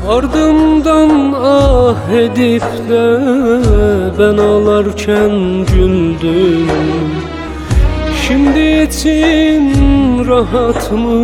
Ardımdan ah edip de ben ağlarken güldün. Şimdi için rahat mı,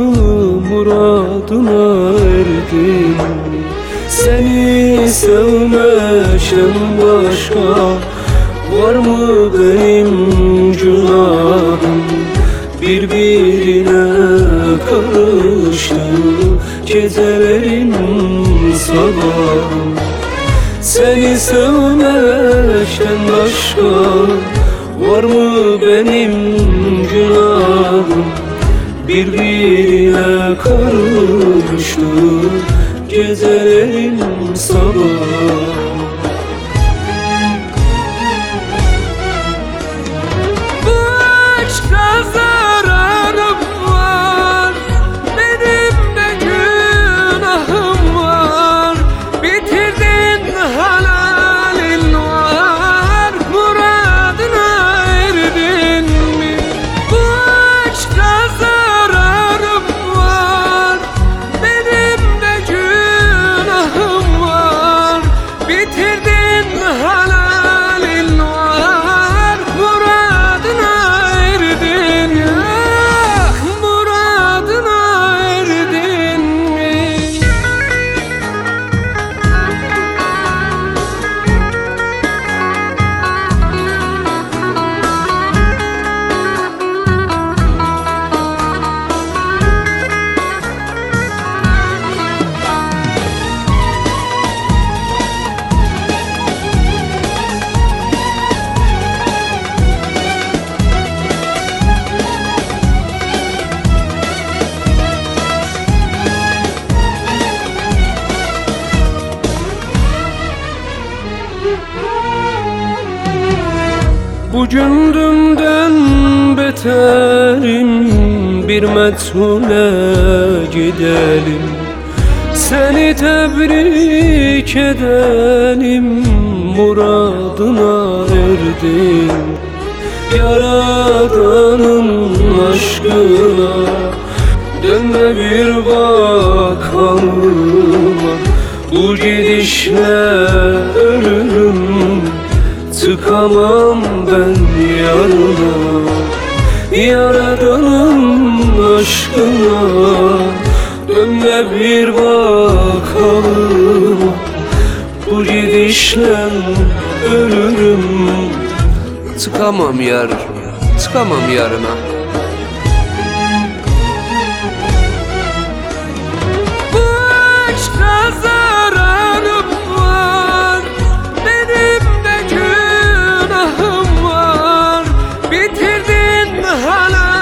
muradına erdin? Seni sevmekten başka var mı benim günahım? Birbirine karıştı gecelerin sabahım. Seni sevmekten başka var mı benim günahım? Birbirine karıştı gecelerin sabahı. Bugün dünden beterim, bir meçhule gidelim. Seni tebrik edelim, muradına erdin. Yaradanın aşkına dönme bir bakalım. Bu gidişle ölürüm, çıkamam ben yarına. Yaradanın aşkına dönme bir bakalım. Bu gidişle ölürüm, çıkamam yar, çıkamam yarına. Bitirdin hala